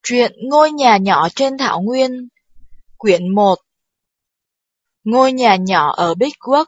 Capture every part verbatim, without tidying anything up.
Truyện Ngôi nhà nhỏ trên thảo nguyên. Quyển một. Ngôi nhà nhỏ ở Bích Quốc.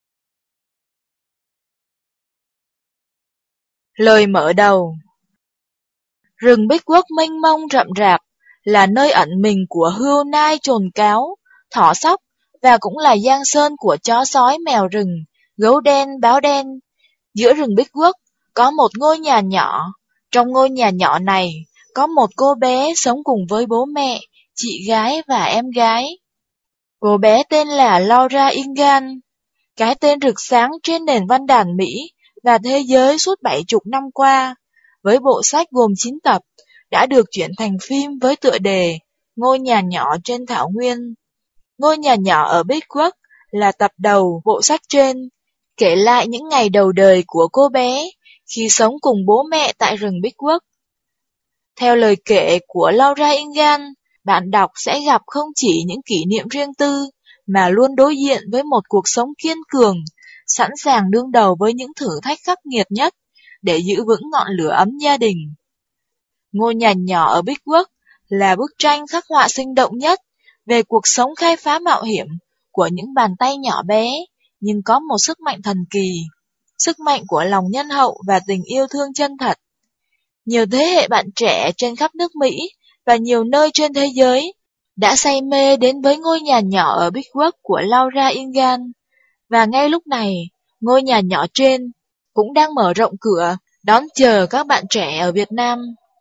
Lời mở đầu. Rừng Bích Quốc mênh mông rậm rạp, là nơi ẩn mình của hươu nai trồn cáo, thỏ sóc, và cũng là giang sơn của chó sói mèo rừng, gấu đen báo đen. Giữa rừng Bích Quốc có một ngôi nhà nhỏ. Trong ngôi nhà nhỏ này có một cô bé sống cùng với bố mẹ, chị gái và em gái. Cô bé tên là Laura Ingalls. Cái tên rực sáng trên nền văn đàn Mỹ và thế giới suốt bảy chục năm qua, với bộ sách gồm chín tập, đã được chuyển thành phim với tựa đề Ngôi nhà nhỏ trên thảo nguyên. Ngôi nhà nhỏ ở Bích Quốc là tập đầu bộ sách trên, kể lại những ngày đầu đời của cô bé khi sống cùng bố mẹ tại rừng Bích Quốc. Theo lời kể của Laura Ingalls, bạn đọc sẽ gặp không chỉ những kỷ niệm riêng tư, mà luôn đối diện với một cuộc sống kiên cường, sẵn sàng đương đầu với những thử thách khắc nghiệt nhất để giữ vững ngọn lửa ấm gia đình. Ngôi nhà nhỏ ở Bích Quốc là bức tranh khắc họa sinh động nhất về cuộc sống khai phá mạo hiểm của những bàn tay nhỏ bé, nhưng có một sức mạnh thần kỳ, sức mạnh của lòng nhân hậu và tình yêu thương chân thật. Nhiều thế hệ bạn trẻ trên khắp nước Mỹ và nhiều nơi trên thế giới đã say mê đến với ngôi nhà nhỏ ở Bích Quốc của Laura Ingalls. Và ngay lúc này, ngôi nhà nhỏ trên cũng đang mở rộng cửa, đón chờ các bạn trẻ ở Việt Nam.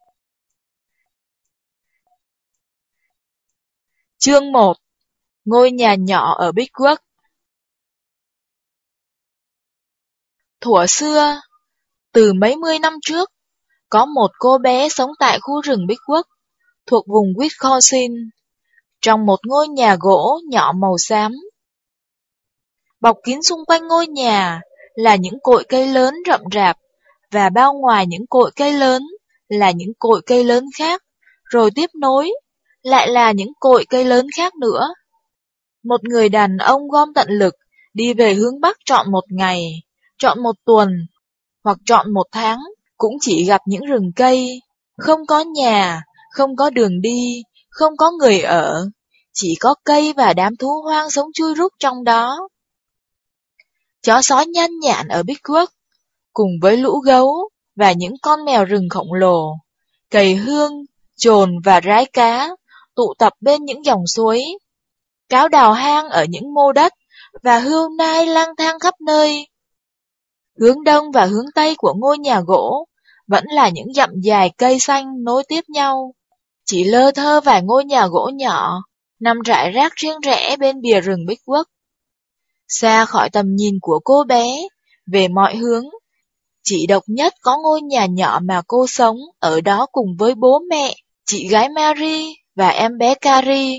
Chương một. Ngôi nhà nhỏ ở Bích Quốc. Thuở xưa, từ mấy mươi năm trước, có một cô bé sống tại khu rừng Bích Quốc, thuộc vùng Wisconsin, trong một ngôi nhà gỗ nhỏ màu xám. Bọc kín xung quanh ngôi nhà là những cội cây lớn rậm rạp, và bao ngoài những cội cây lớn là những cội cây lớn khác, rồi tiếp nối lại là những cội cây lớn khác nữa. Một người đàn ông gom tận lực đi về hướng Bắc trọn một ngày, trọn một tuần, hoặc trọn một tháng, cũng chỉ gặp những rừng cây, không có nhà, không có đường đi, không có người ở, chỉ có cây và đám thú hoang sống chui rúc trong đó. Chó sói nhanh nhạn ở Bích Quốc, cùng với lũ gấu và những con mèo rừng khổng lồ, cầy hương, trồn và rái cá tụ tập bên những dòng suối, cáo đào hang ở những mô đất và hươu nai lang thang khắp nơi. Hướng đông và hướng tây của ngôi nhà gỗ vẫn là những dặm dài cây xanh nối tiếp nhau, chỉ lơ thơ vài ngôi nhà gỗ nhỏ nằm rải rác riêng rẽ bên bìa rừng Bích Quốc. Xa khỏi tầm nhìn của cô bé, về mọi hướng, chỉ độc nhất có ngôi nhà nhỏ mà cô sống ở đó cùng với bố mẹ, chị gái Mary và em bé Carrie.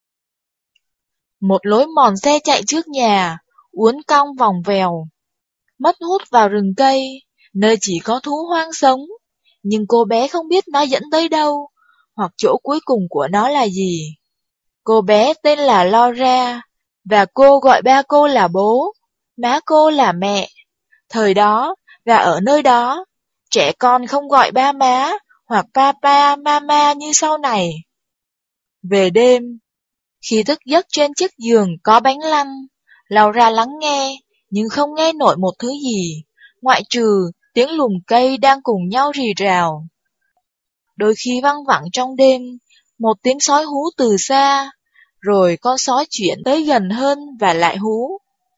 Một lối mòn xe chạy trước nhà, uốn cong vòng vèo, mất hút vào rừng cây, nơi chỉ có thú hoang sống, nhưng cô bé không biết nó dẫn tới đâu, hoặc chỗ cuối cùng của nó là gì. Cô bé tên là Laura, và cô gọi ba cô là bố, má cô là mẹ. Thời đó, và ở nơi đó, trẻ con không gọi ba má, hoặc papa, mama như sau này. Về đêm, khi thức giấc trên chiếc giường có bánh lăn, Laura lắng nghe, nhưng không nghe nổi một thứ gì, ngoại trừ tiếng lùm cây đang cùng nhau rì rào. Đôi khi văng vẳng trong đêm, một tiếng sói hú từ xa, rồi con sói chuyển tới gần hơn và lại hú.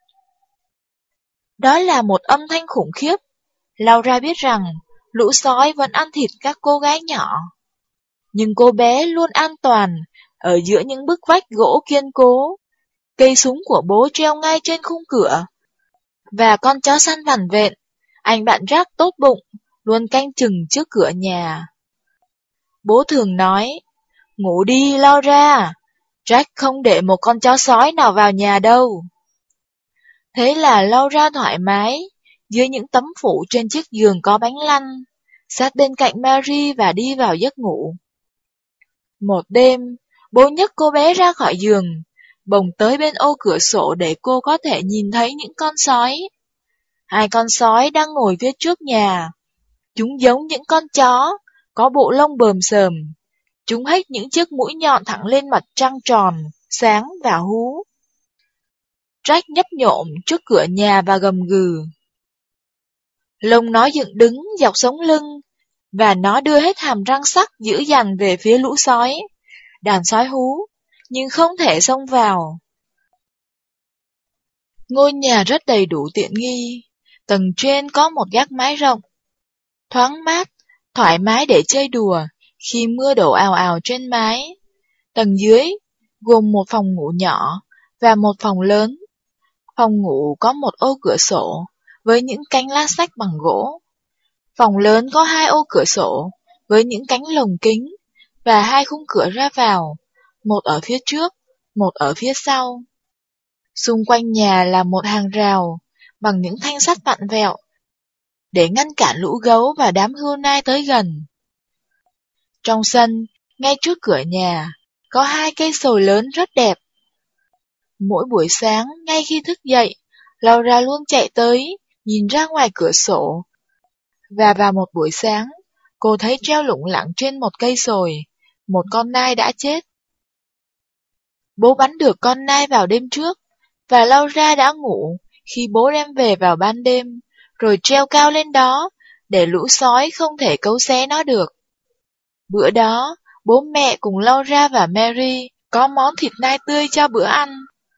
Đó là một âm thanh khủng khiếp. Laura biết rằng lũ sói vẫn ăn thịt các cô gái nhỏ. Nhưng cô bé luôn an toàn ở giữa những bức vách gỗ kiên cố. Cây súng của bố treo ngay trên khung cửa. Và con chó săn vằn vện, anh bạn Jack tốt bụng, luôn canh chừng trước cửa nhà. Bố thường nói, ngủ đi Laura, Jack không để một con chó sói nào vào nhà đâu. Thế là Laura thoải mái, dưới những tấm phủ trên chiếc giường có bánh lăn, sát bên cạnh Mary và đi vào giấc ngủ. Một đêm, bố nhấc cô bé ra khỏi giường, bồng tới bên ô cửa sổ để cô có thể nhìn thấy những con sói. Hai con sói đang ngồi phía trước nhà. Chúng giống những con chó, có bộ lông bờm sờm, chúng hếch những chiếc mũi nhọn thẳng lên mặt trăng tròn, sáng và hú. Jack nhấp nhổm trước cửa nhà và gầm gừ. Lông nó dựng đứng dọc sống lưng, và nó đưa hết hàm răng sắc dữ dằn về phía lũ sói. Đàn sói hú, nhưng không thể xông vào. Ngôi nhà rất đầy đủ tiện nghi. Tầng trên có một gác mái rộng, thoáng mát, thoải mái để chơi đùa khi mưa đổ ào ào trên mái. Tầng dưới gồm một phòng ngủ nhỏ và một phòng lớn. Phòng ngủ có một ô cửa sổ với những cánh lá sách bằng gỗ. Phòng lớn có hai ô cửa sổ với những cánh lồng kính và hai khung cửa ra vào, một ở phía trước, một ở phía sau. Xung quanh nhà là một hàng rào bằng những thanh sắt vặn vẹo để ngăn cản lũ gấu và đám hươu nai tới gần. Trong sân, ngay trước cửa nhà, có hai cây sồi lớn rất đẹp. Mỗi buổi sáng, ngay khi thức dậy, Laura luôn chạy tới, nhìn ra ngoài cửa sổ. Và vào một buổi sáng, cô thấy treo lủng lẳng trên một cây sồi, một con nai đã chết. Bố bắn được con nai vào đêm trước, và Laura đã ngủ khi bố đem về vào ban đêm, rồi treo cao lên đó, để lũ sói không thể cấu xé nó được. Bữa đó, bố mẹ cùng Laura và Mary có món thịt nai tươi cho bữa ăn.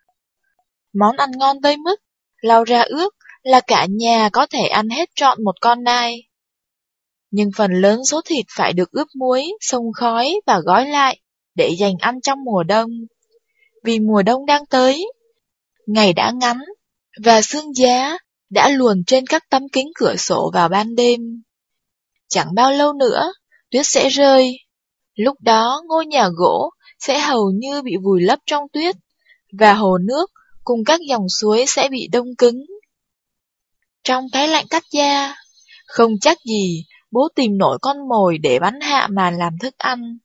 Món ăn ngon tới mức, Laura ước là cả nhà có thể ăn hết trọn một con nai. Nhưng phần lớn số thịt phải được ướp muối, xông khói và gói lại để dành ăn trong mùa đông. Vì mùa đông đang tới, ngày đã ngắn, và sương giá đã luồn trên các tấm kính cửa sổ vào ban đêm. Chẳng bao lâu nữa, tuyết sẽ rơi. Lúc đó ngôi nhà gỗ sẽ hầu như bị vùi lấp trong tuyết, và hồ nước cùng các dòng suối sẽ bị đông cứng. Trong cái lạnh cắt da, không chắc gì bố tìm nổi con mồi để bắn hạ mà làm thức ăn.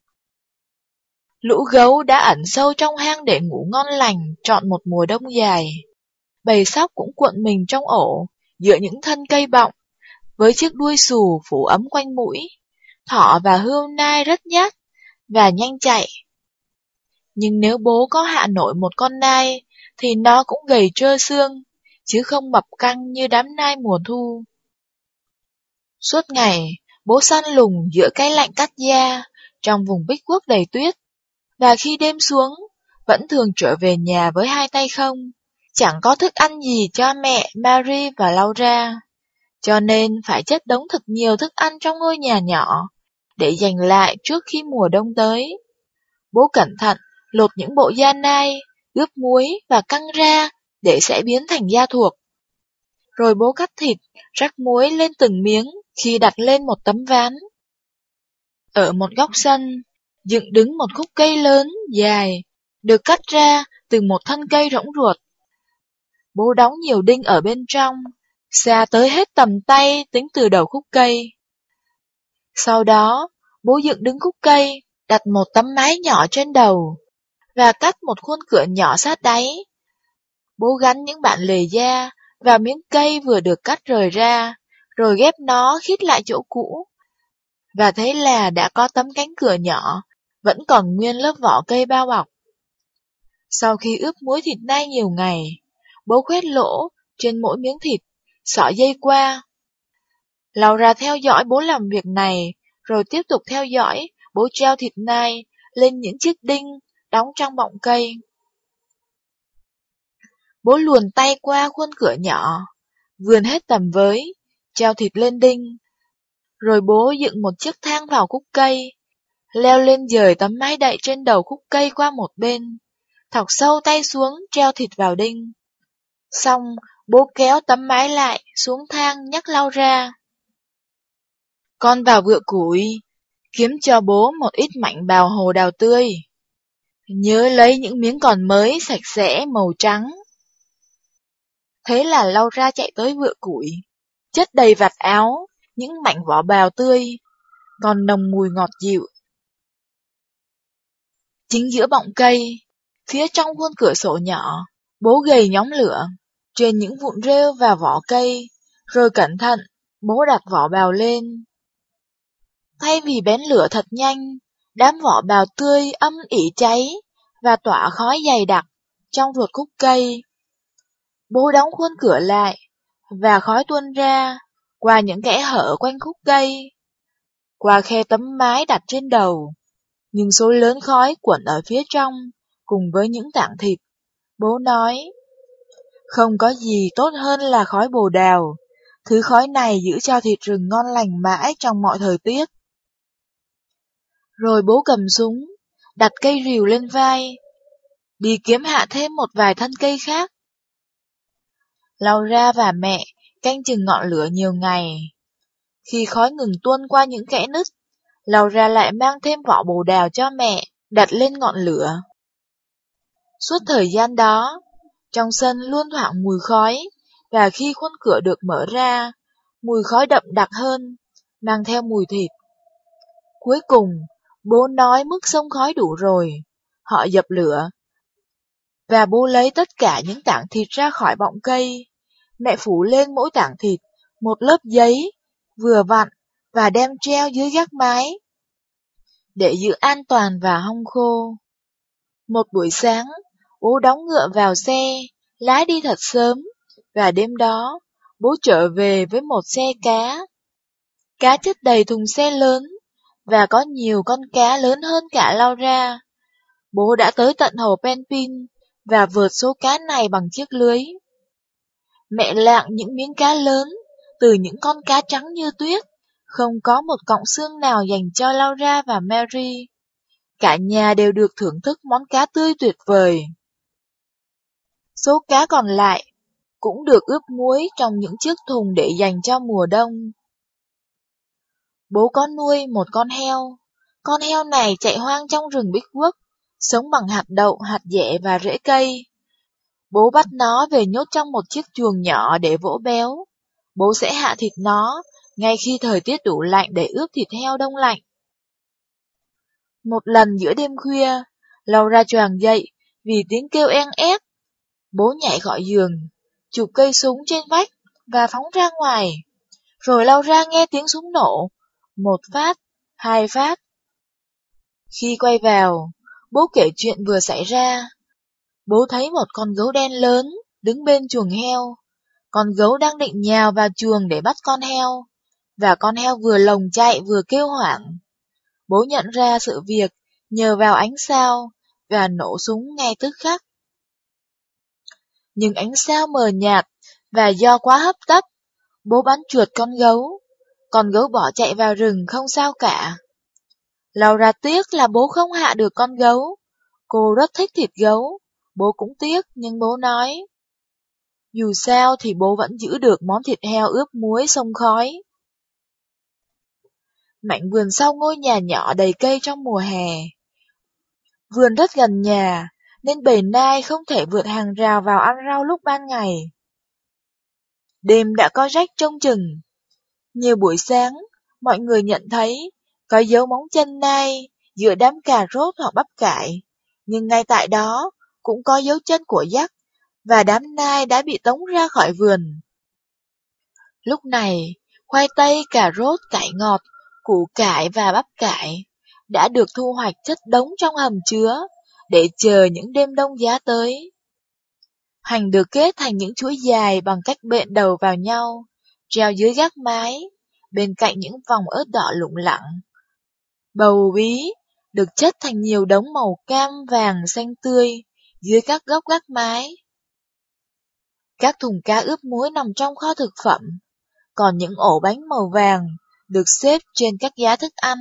Lũ gấu đã ẩn sâu trong hang để ngủ ngon lành trọn một mùa đông dài. Bầy sóc cũng cuộn mình trong ổ, giữa những thân cây bọng, với chiếc đuôi xù phủ ấm quanh mũi. Thỏ và hươu nai rất nhát và nhanh chạy. Nhưng nếu bố có hạ nổi một con nai, thì nó cũng gầy trơ xương, chứ không mập căng như đám nai mùa thu. Suốt ngày, bố săn lùng giữa cái lạnh cắt da, trong vùng Bích Quốc đầy tuyết, và khi đêm xuống, vẫn thường trở về nhà với hai tay không. Chẳng có thức ăn gì cho mẹ, Mary và Laura, cho nên phải chất đống thật nhiều thức ăn trong ngôi nhà nhỏ, để dành lại trước khi mùa đông tới. Bố cẩn thận lột những bộ da nai, ướp muối và căng ra để sẽ biến thành da thuộc. Rồi bố cắt thịt, rắc muối lên từng miếng khi đặt lên một tấm ván. Ở một góc sân, dựng đứng một khúc cây lớn, dài, được cắt ra từ một thân cây rỗng ruột. Bố đóng nhiều đinh ở bên trong, xa tới hết tầm tay tính từ đầu khúc cây. Sau đó, bố dựng đứng khúc cây, đặt một tấm mái nhỏ trên đầu, và cắt một khuôn cửa nhỏ sát đáy. Bố gắn những bản lề da và miếng cây vừa được cắt rời ra, rồi ghép nó khít lại chỗ cũ. Và thế là đã có tấm cánh cửa nhỏ, vẫn còn nguyên lớp vỏ cây bao bọc. Sau khi ướp muối thịt nai nhiều ngày, bố khoét lỗ trên mỗi miếng thịt, xỏ dây qua. Laura theo dõi bố làm việc này, rồi tiếp tục theo dõi bố treo thịt nai lên những chiếc đinh đóng trong bọng cây. Bố luồn tay qua khuôn cửa nhỏ, vươn hết tầm với, treo thịt lên đinh. Rồi bố dựng một chiếc thang vào khúc cây, leo lên dời tấm mái đậy trên đầu khúc cây qua một bên, thọc sâu tay xuống treo thịt vào đinh. Xong, bố kéo tấm mái lại xuống thang nhắc Laura. Con vào vựa củi, kiếm cho bố một ít mảnh bào hồ đào tươi. Nhớ lấy những miếng còn mới, sạch sẽ, màu trắng. Thế là Laura chạy tới vựa củi, chất đầy vạt áo, những mảnh vỏ bào tươi, còn nồng mùi ngọt dịu. Chính giữa bọng cây, phía trong khuôn cửa sổ nhỏ, bố gầy nhóm lửa, trên những vụn rêu và vỏ cây, rồi cẩn thận, bố đặt vỏ bào lên. Thay vì bén lửa thật nhanh, Đám vỏ bào tươi âm ỉ cháy và tỏa khói dày đặc trong ruột khúc cây. Bố đóng khuôn cửa lại, và khói tuôn ra qua những kẽ hở quanh khúc cây, qua khe tấm mái đặt trên đầu. Nhưng số lớn khói quẩn ở phía trong, cùng với những tảng thịt. Bố nói, không có gì tốt hơn là khói bồ đào. Thứ khói này giữ cho thịt rừng ngon lành mãi trong mọi thời tiết. Rồi bố cầm súng, đặt cây rìu lên vai, đi kiếm hạ thêm một vài thân cây khác. Laura và mẹ canh chừng ngọn lửa nhiều ngày. Khi khói ngừng tuôn qua những kẽ nứt, Laura lại mang thêm vỏ bồ đào cho mẹ, đặt lên ngọn lửa. Suốt thời gian đó, trong sân luôn thoảng mùi khói, và khi khuôn cửa được mở ra, mùi khói đậm đặc hơn, mang theo mùi thịt. Cuối cùng, bố nói mức xông khói đủ rồi. Họ dập lửa, và bố lấy tất cả những tảng thịt ra khỏi bọng cây. Mẹ phủ lên mỗi tảng thịt một lớp giấy, vừa vặn, và đem treo dưới gác mái, để giữ an toàn và hong khô. Một buổi sáng, bố đóng ngựa vào xe, lái đi thật sớm, và đêm đó, bố trở về với một xe cá. Cá chất đầy thùng xe lớn, và có nhiều con cá lớn hơn cả Laura. Bố đã tới tận hồ Penpin, và vượt số cá này bằng chiếc lưới. Mẹ lạng những miếng cá lớn, từ những con cá trắng như tuyết, không có một cọng xương nào dành cho Laura và Mary. Cả nhà đều được thưởng thức món cá tươi tuyệt vời. Số cá còn lại cũng được ướp muối trong những chiếc thùng để dành cho mùa đông. Bố có nuôi một con heo. Con heo này chạy hoang trong rừng Big Quốc, sống bằng hạt đậu, hạt dẻ và rễ cây. Bố bắt nó về nhốt trong một chiếc chuồng nhỏ để vỗ béo. Bố sẽ hạ thịt nó ngay khi thời tiết đủ lạnh để ướp thịt heo đông lạnh. Một lần giữa đêm khuya, Laura choàng dậy vì tiếng kêu en ép. Bố nhảy khỏi giường, chụp cây súng trên vách và phóng ra ngoài. Rồi Laura nghe tiếng súng nổ, một phát, hai phát. Khi quay vào, bố kể chuyện vừa xảy ra. Bố thấy một con gấu đen lớn đứng bên chuồng heo. Con gấu đang định nhào vào chuồng để bắt con heo, và con heo vừa lồng chạy vừa kêu hoảng. Bố nhận ra sự việc nhờ vào ánh sao và nổ súng ngay tức khắc. Nhưng ánh sao mờ nhạt, và do quá hấp tấp, bố bắn trượt con gấu. Con gấu bỏ chạy vào rừng không sao cả. Laura tiếc là bố không hạ được con gấu. Cô rất thích thịt gấu. Bố cũng tiếc, nhưng bố nói, dù sao thì bố vẫn giữ được món thịt heo ướp muối xông khói. Mảnh vườn sau ngôi nhà nhỏ đầy cây trong mùa hè. Vườn rất gần nhà, nên bầy nai không thể vượt hàng rào vào ăn rau lúc ban ngày. Đêm đã có rách trông chừng. Nhiều buổi sáng, mọi người nhận thấy có dấu móng chân nai giữa đám cà rốt hoặc bắp cải, nhưng ngay tại đó cũng có dấu chân của dắt, và đám nai đã bị tống ra khỏi vườn. Lúc này, khoai tây, cà rốt, cải ngọt, củ cải và bắp cải đã được thu hoạch chất đống trong hầm chứa, để chờ những đêm đông giá tới. Hành được kết thành những chuỗi dài bằng cách bện đầu vào nhau, treo dưới gác mái, bên cạnh những vòng ớt đỏ lủng lẳng. Bầu bí được chất thành nhiều đống màu cam, vàng, xanh tươi dưới các góc gác mái. Các thùng cá ướp muối nằm trong kho thực phẩm, còn những ổ bánh màu vàng được xếp trên các giá thức ăn.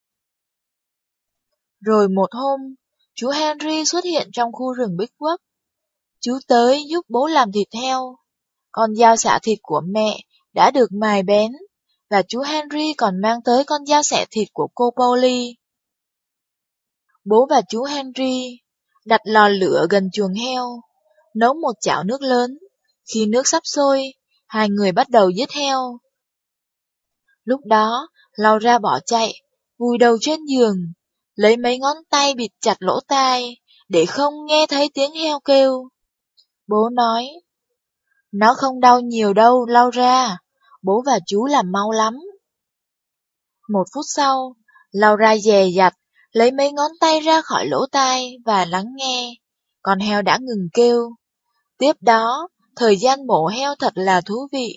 Rồi một hôm, chú Henry xuất hiện trong khu rừng Big Quốc. Chú tới giúp bố làm thịt heo. Con dao xả thịt của mẹ đã được mài bén, và chú Henry còn mang tới con dao xẻ thịt của cô Polly. Bố và chú Henry đặt lò lửa gần chuồng heo, nấu một chảo nước lớn. Khi nước sắp sôi, hai người bắt đầu giết heo. Lúc đó, Laura bỏ chạy, vùi đầu trên giường, lấy mấy ngón tay bịt chặt lỗ tai, để không nghe thấy tiếng heo kêu. Bố nói, nó không đau nhiều đâu, Laura, bố và chú làm mau lắm. Một phút sau, Laura dè dặt, lấy mấy ngón tay ra khỏi lỗ tai và lắng nghe. Con heo đã ngừng kêu. Tiếp đó, thời gian mổ heo thật là thú vị.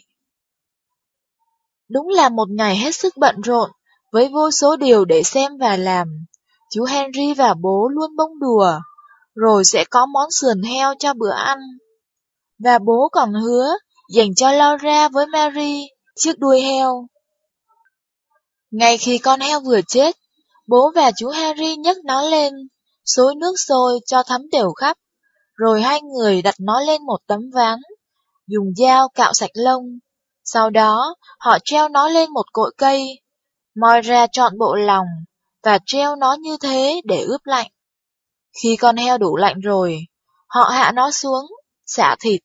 Đúng là một ngày hết sức bận rộn, với vô số điều để xem và làm. Chú Henry và bố luôn bông đùa, rồi sẽ có món sườn heo cho bữa ăn. Và bố còn hứa dành cho Laura với Mary chiếc đuôi heo. Ngay khi con heo vừa chết, bố và chú Henry nhấc nó lên, xối nước sôi cho thấm đều khắp, rồi hai người đặt nó lên một tấm ván, dùng dao cạo sạch lông. Sau đó, họ treo nó lên một cội cây, moi ra trọn bộ lòng, và treo nó như thế để ướp lạnh. Khi con heo đủ lạnh rồi, họ hạ nó xuống, xả thịt.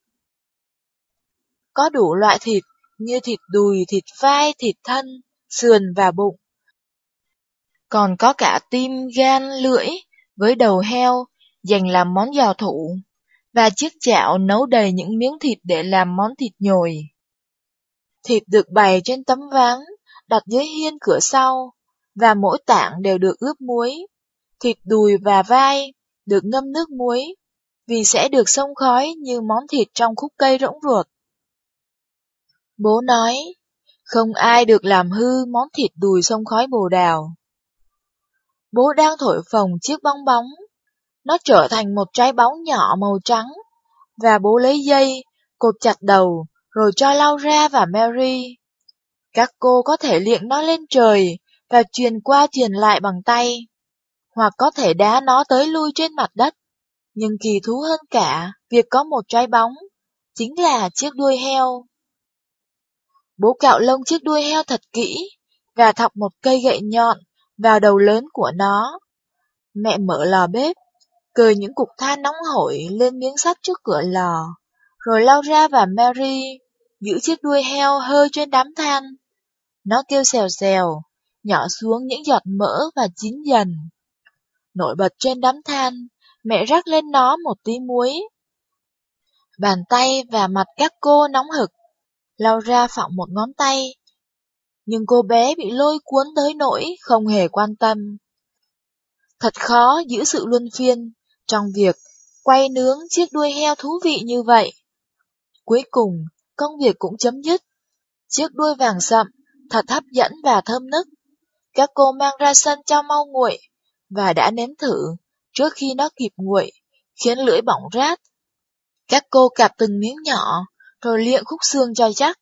Có đủ loại thịt như thịt đùi, thịt vai, thịt thân, sườn và bụng. Còn có cả tim, gan, lưỡi với đầu heo dành làm món giò thủ, và chiếc chảo nấu đầy những miếng thịt để làm món thịt nhồi. Thịt được bày trên tấm ván, đặt dưới hiên cửa sau, và mỗi tảng đều được ướp muối. Thịt đùi và vai được ngâm nước muối, vì sẽ được xông khói như món thịt trong khúc cây rỗng ruột. Bố nói, không ai được làm hư món thịt đùi xông khói bồ đào. Bố đang thổi phồng chiếc bong bóng, nó trở thành một trái bóng nhỏ màu trắng, và bố lấy dây, cột chặt đầu, rồi cho Laura và Mary. Các cô có thể liệng nó lên trời và truyền qua truyền lại bằng tay, hoặc có thể đá nó tới lui trên mặt đất. Nhưng kỳ thú hơn cả việc có một trái bóng, chính là chiếc đuôi heo. Bố cạo lông chiếc đuôi heo thật kỹ, và thọc một cây gậy nhọn vào đầu lớn của nó. Mẹ mở lò bếp, cời những cục than nóng hổi lên miếng sắt trước cửa lò, rồi Laura và Mary giữ chiếc đuôi heo hơi trên đám than. Nó kêu xèo xèo, nhỏ xuống những giọt mỡ và chín dần. Nổi bật trên đám than, mẹ rắc lên nó một tí muối. Bàn tay và mặt các cô nóng hực. Laura phọng một ngón tay, nhưng cô bé bị lôi cuốn tới nỗi không hề quan tâm. Thật khó giữ sự luân phiên trong việc quay nướng chiếc đuôi heo thú vị như vậy. Cuối cùng, công việc cũng chấm dứt. Chiếc đuôi vàng sậm, thật hấp dẫn và thơm nức. Các cô mang ra sân cho mau nguội, và đã nếm thử trước khi nó kịp nguội, khiến lưỡi bỏng rát. Các cô cạp từng miếng nhỏ, rồi liệng khúc xương cho chắc.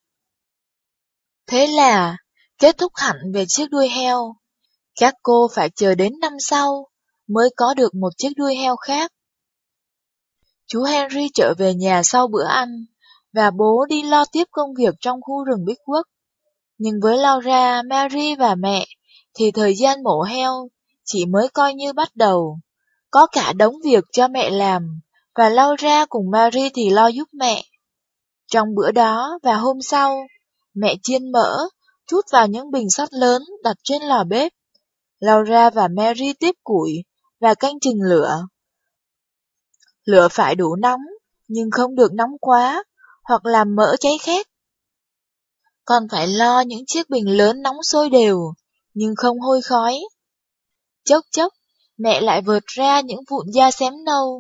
Thế là kết thúc hẳn về chiếc đuôi heo. Các cô phải chờ đến năm sau mới có được một chiếc đuôi heo khác. Chú Henry trở về nhà sau bữa ăn, và bố đi lo tiếp công việc trong khu rừng Bigwood. Nhưng với Laura, Mary và mẹ, thì thời gian mổ heo chỉ mới coi như bắt đầu. Có cả đống việc cho mẹ làm, và Laura cùng Mary thì lo giúp mẹ. Trong bữa đó và hôm sau, mẹ chiên mỡ, trút vào những bình sắt lớn đặt trên lò bếp. Laura và Mary tiếp củi và canh chừng lửa. Lửa phải đủ nóng, nhưng không được nóng quá, hoặc làm mỡ cháy khét. Còn phải lo những chiếc bình lớn nóng sôi đều, nhưng không hôi khói. Chốc chốc, mẹ lại vợt ra những vụn da xém nâu.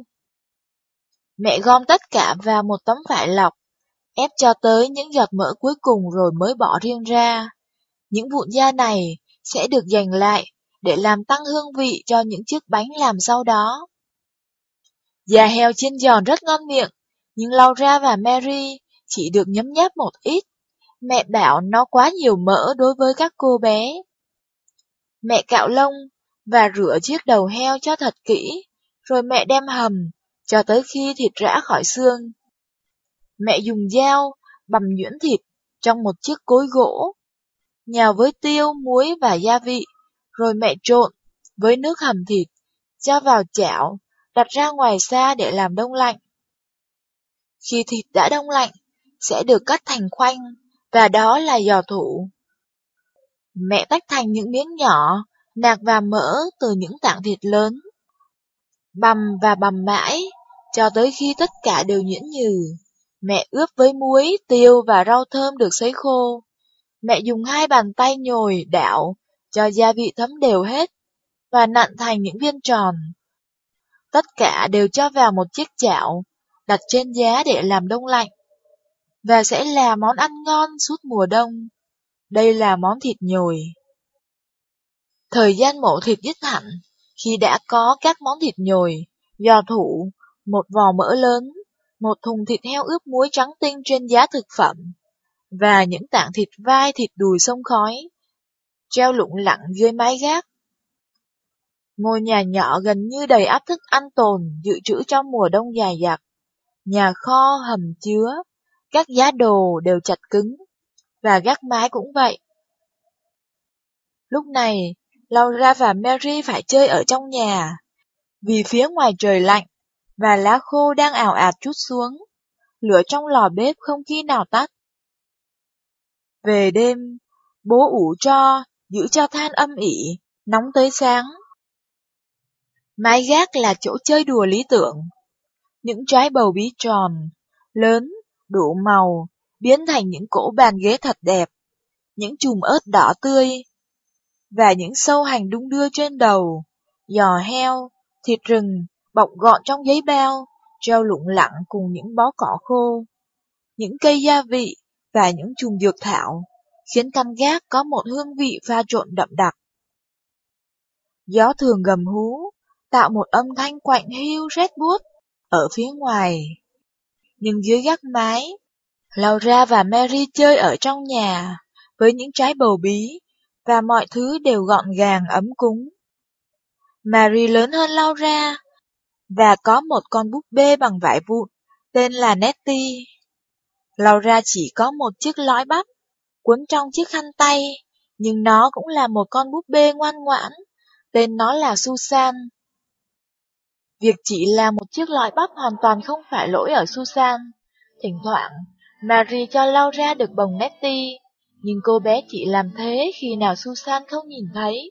Mẹ gom tất cả vào một tấm vải lọc, ép cho tới những giọt mỡ cuối cùng rồi mới bỏ riêng ra. Những vụn da này sẽ được dành lại để làm tăng hương vị cho những chiếc bánh làm sau đó. Da heo chiên giòn rất ngon miệng, nhưng Laura và Mary chỉ được nhấm nháp một ít. Mẹ bảo nó quá nhiều mỡ đối với các cô bé. Mẹ cạo lông và rửa chiếc đầu heo cho thật kỹ, rồi mẹ đem hầm cho tới khi thịt rã khỏi xương. Mẹ dùng dao bằm nhuyễn thịt trong một chiếc cối gỗ, nhào với tiêu, muối và gia vị, rồi mẹ trộn với nước hầm thịt, cho vào chảo, đặt ra ngoài xa để làm đông lạnh. Khi thịt đã đông lạnh, sẽ được cắt thành khoanh, và đó là giò thủ. Mẹ tách thành những miếng nhỏ, nạc và mỡ từ những tảng thịt lớn. Bằm và bằm mãi, cho tới khi tất cả đều nhuyễn nhừ. Mẹ ướp với muối, tiêu và rau thơm được sấy khô. Mẹ dùng hai bàn tay nhồi, đảo, cho gia vị thấm đều hết. và nặn thành những viên tròn. Tất cả đều cho vào một chiếc chảo, đặt trên giá để làm đông lạnh, và sẽ là món ăn ngon suốt mùa đông. Đây là món thịt nhồi. Thời gian mổ thịt dứt hẳn khi đã có các món thịt nhồi, giò thủ, một vò mỡ lớn, một thùng thịt heo ướp muối trắng tinh trên giá thực phẩm, và những tảng thịt vai thịt đùi xông khói, treo lủng lẳng dưới mái gác. Ngôi nhà nhỏ gần như đầy ắp thức ăn tồn dự trữ trong mùa đông dài dặc. Nhà kho, hầm chứa, các giá đồ đều chặt cứng, và gác mái cũng vậy. Lúc này, Laura và Mary phải chơi ở trong nhà, vì phía ngoài trời lạnh, và lá khô đang ào ạt trút xuống. Lửa trong lò bếp không khi nào tắt. Về đêm, bố ủ tro, giữ cho than âm ỉ, nóng tới sáng. Mái gác là chỗ chơi đùa lý tưởng. Những trái bầu bí tròn, lớn, đủ màu, biến thành những cỗ bàn ghế thật đẹp, những chùm ớt đỏ tươi, và những sâu hành đung đưa trên đầu, giò heo, thịt rừng, bọc gọn trong giấy bao, treo lủng lẳng cùng những bó cỏ khô, những cây gia vị và những chùm dược thảo, khiến căn gác có một hương vị pha trộn đậm đặc. Gió thường gầm hú, tạo một âm thanh quạnh hiu rét buốt ở phía ngoài. Nhưng dưới gác mái, Laura và Mary chơi ở trong nhà, với những trái bầu bí, và mọi thứ đều gọn gàng ấm cúng. Mary lớn hơn Laura, và có một con búp bê bằng vải vụn, tên là Nettie. Laura chỉ có một chiếc lõi bắp, cuốn trong chiếc khăn tay, nhưng nó cũng là một con búp bê ngoan ngoãn, tên nó là Susan. Việc chỉ là một chiếc lõi bắp hoàn toàn không phải lỗi ở Susan. Thỉnh thoảng, Mary cho Laura được bồng Nettie, nhưng cô bé chỉ làm thế khi nào Susan không nhìn thấy.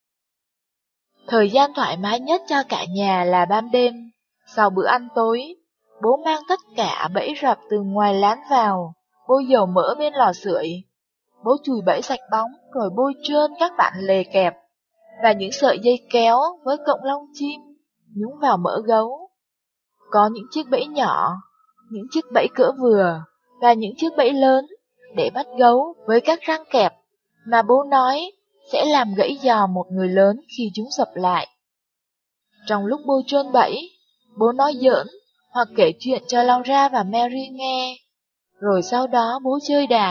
Thời gian thoải mái nhất cho cả nhà là ban đêm. Sau bữa ăn tối, bố mang tất cả bẫy rập từ ngoài lán vào, bôi dầu mỡ bên lò sưởi. Bố chùi bẫy sạch bóng rồi bôi trơn các bạn lề kẹp, và những sợi dây kéo với cọng lông chim nhúng vào mỡ gấu. Có những chiếc bẫy nhỏ, những chiếc bẫy cỡ vừa, và những chiếc bẫy lớn để bắt gấu với các răng kẹp mà bố nói sẽ làm gãy giò một người lớn khi chúng sập lại. Trong lúc bôi trơn bẫy, bố nói giỡn hoặc kể chuyện cho Laura và Mary nghe, rồi sau đó bố chơi đàn.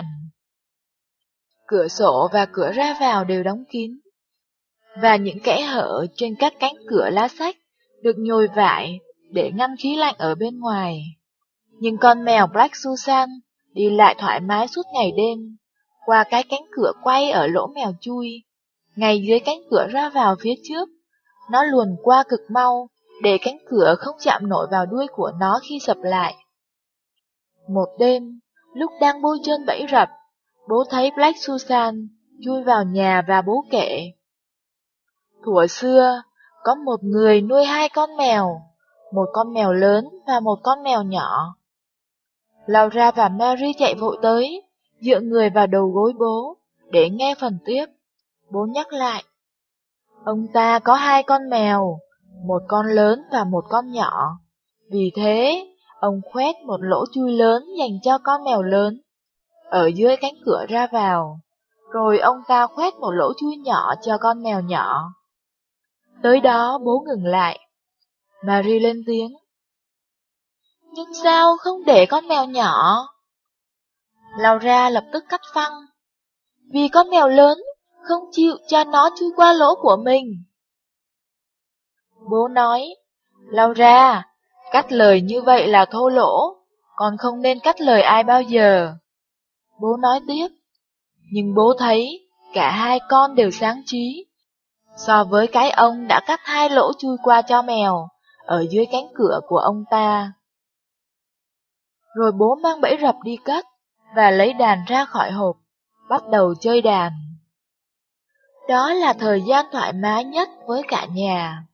Cửa sổ và cửa ra vào đều đóng kín, và những kẽ hở trên các cánh cửa lá sách được nhồi vải để ngăn khí lạnh ở bên ngoài. Nhưng con mèo Black Susan đi lại thoải mái suốt ngày đêm, qua cái cánh cửa quay ở lỗ mèo chui, ngay dưới cánh cửa ra vào phía trước. Nó luồn qua cực mau, để cánh cửa không chạm nổi vào đuôi của nó khi sập lại. Một đêm, lúc đang bôi trơn bẫy rập, bố thấy Black Susan chui vào nhà và bố kể. Thuở xưa, có một người nuôi hai con mèo, một con mèo lớn và một con mèo nhỏ. Laura và Mary chạy vội tới, dựa người vào đầu gối bố, để nghe phần tiếp. Bố nhắc lại. Ông ta có hai con mèo, một con lớn và một con nhỏ. Vì thế, ông khoét một lỗ chui lớn dành cho con mèo lớn, ở dưới cánh cửa ra vào. Rồi ông ta khoét một lỗ chui nhỏ cho con mèo nhỏ. Tới đó bố ngừng lại. Mary lên tiếng. Nhưng sao không để con mèo nhỏ? Laura lập tức cắt phăng. Vì con mèo lớn không chịu cho nó chui qua lỗ của mình. Bố nói, Laura, cắt lời như vậy là thô lỗ, con không nên cắt lời ai bao giờ. Bố nói tiếp, nhưng bố thấy cả hai con đều sáng trí, so với cái ông đã cắt hai lỗ chui qua cho mèo, ở dưới cánh cửa của ông ta. Rồi bố mang bẫy rập đi cất, và lấy đàn ra khỏi hộp, bắt đầu chơi đàn. Đó là thời gian thoải mái nhất với cả nhà.